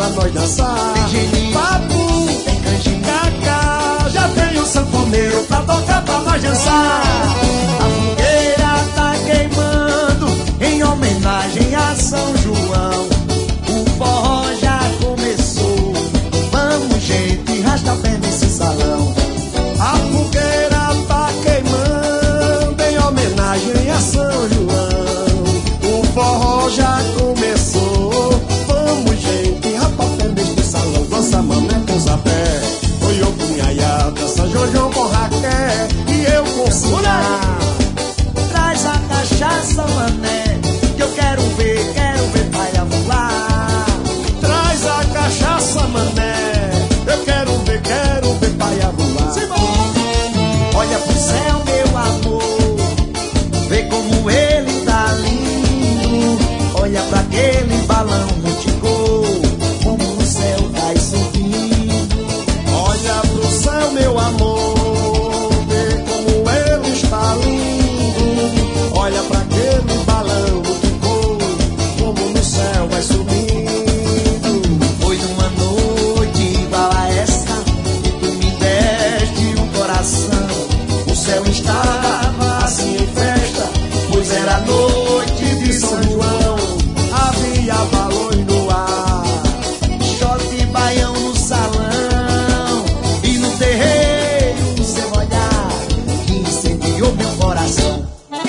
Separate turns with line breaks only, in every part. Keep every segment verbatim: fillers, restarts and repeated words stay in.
pra nós dançar.
Tem gelinho,
papo,
tem
canjica, já tem o sanfoneiro pra tocar pra nós dançar.
a fogueira tá queimando em homenagem a São João. O forró já começou, vamos gente, rasta pé nesse salão.
A fogueira tá queimando em homenagem a São João. O forró já começou, vamos gente, rapapé neste salão. Dança mané com zapé, oi eu com Yaya, dança Jojo com Raquel e eu com Sina.
Traz a cachaça, mané, que eu quero ver, quero ver paia voar.
Traz a cachaça, mané, eu quero ver, quero ver paia voar.
Olha pro céu, meu amor, vê como ele tá lindo. Olha pra aquele balão multicor, como o céu vai subindo.
Olha pro céu, meu amor, vê como ele está lindo. Olha pra aquele balão que voa, como no céu vai subindo.
Foi numa noite igual a essa que tu me deste um coração. O céu estava assim em festa, pois era noite de São João.
Havia balões no ar,
Shot e baião no salão, e no terreiro o seu olhar que incendiou meu coração.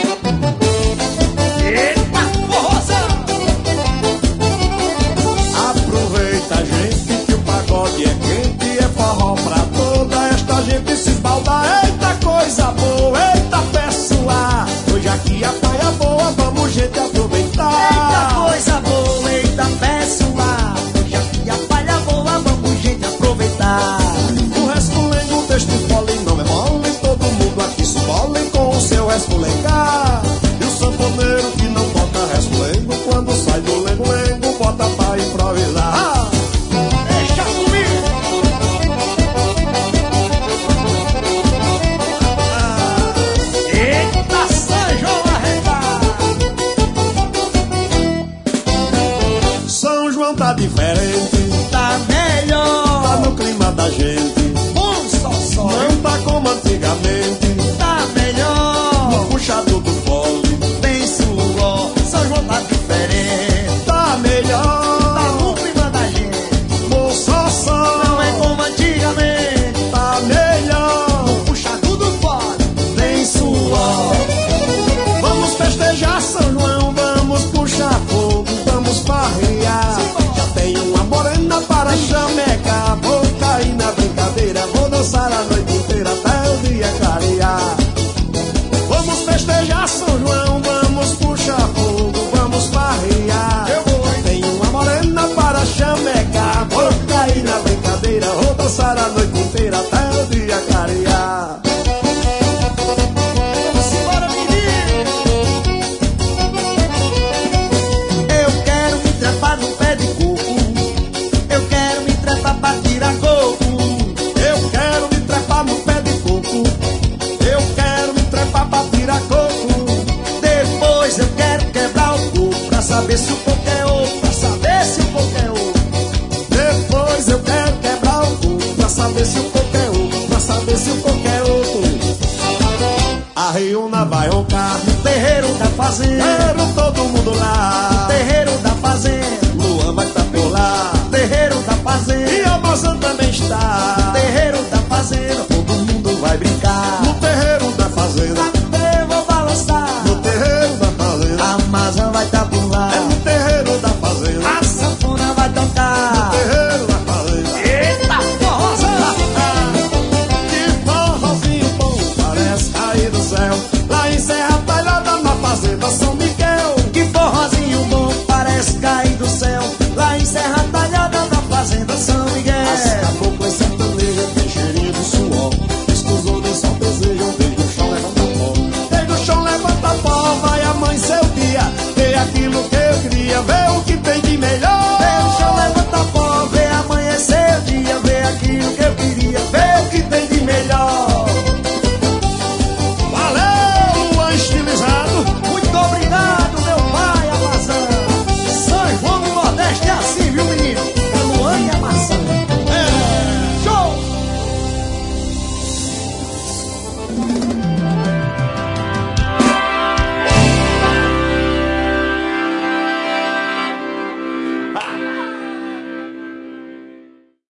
Eita, forrozão!
aproveita gente que o pagode é quente, é forró pra toda esta gente se esbalda. Eita coisa boa, eita pessoa, hoje aqui a praia boa, vamos gente aproveitar.
Eita coisa boa, eita pessoal, hoje aqui a palha boa, vamos gente aproveitar.
O respolengo deste fole não é mole, todo mundo aqui se fole com o seu respolengar. E o sanfoneiro que não toca respolengo, quando sai do lengo-lengo, bota pra improvisar. Ah!
Deixa comigo! Eita São João arregar!
São João tá diferente,
Tá
tá
melhor,
no clima da gente,
bom só só,
não tá como antigamente,
tá melhor,
no puxado do fole,
tem suor, São João tá diferente,
tá
tá
melhor,
no clima da gente,
bom só só,
não é como antigamente,
tá melhor,
puxa tudo fora, tem suor.
vamos festejar São João, vamos puxar fogo, vamos farrear. Já tem uma morena para chamecar, vou cair na brincadeira, vou dançar a noite inteira até o dia clarear. Vamos festejar São João, vamos puxar fogo, vamos farrear. Eu vou. Tem uma morena para chamecar, vou cair na brincadeira, vou dançar a noite inteira até o dia clarear.
Simbora, menino! Eu quero me trepar no pé de coco, eu quero me trepar pra tirar coco.
Eu quero me trepar no pé de coco, eu quero me trepar pra tirar coco.
Depois eu quero quebrar o coco pra saber se o coco é oco, pra saber se o coco é oco.
Depois eu quero quebrar o coco, pra saber se o coco é oco, pra saber se o coco é oco. A Riuna vai roncar,
No terreiro da fazenda,
quero todo mundo lá.
terreiro da fazenda,
Luan vai estar por lá,
terreiro da fazenda,
e a moça também está.
terreiro da